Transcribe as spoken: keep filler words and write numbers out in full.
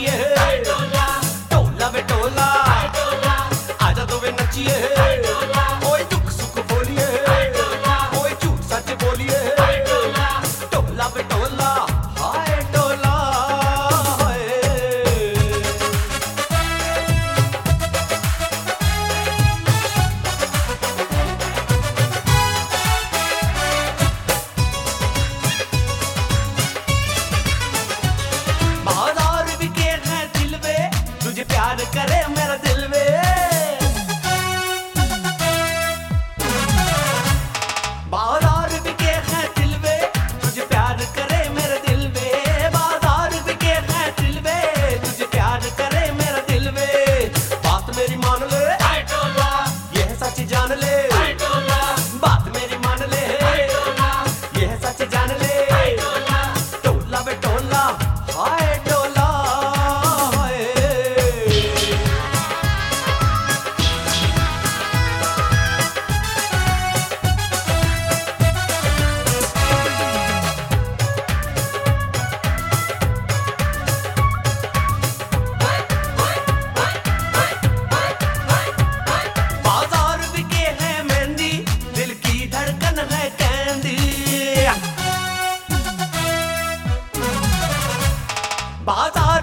नचिए टोला वे टोला आजा तो वे नचिए कोई दुख सुख बोलिए कोई झूठ सच बोलिए टोला वे टोला हाय टोला बाजार बिके हैं दिल वे तुझे प्यार करे मेरा दिल वे बाजार बिके हैं दिल वे तुझे प्यार करे मेरा दिल वे बाजार बिके हैं दिल वे तुझे प्यार करे मेरा दिल वे बात मेरी मान ले यह सच जान ले बात मेरी मान ले यह सच जान ले टोला वे टोला हाय टोला हाय बाजार बिके हैं मेहंदी दिल की धड़कन है कैंडी बाजार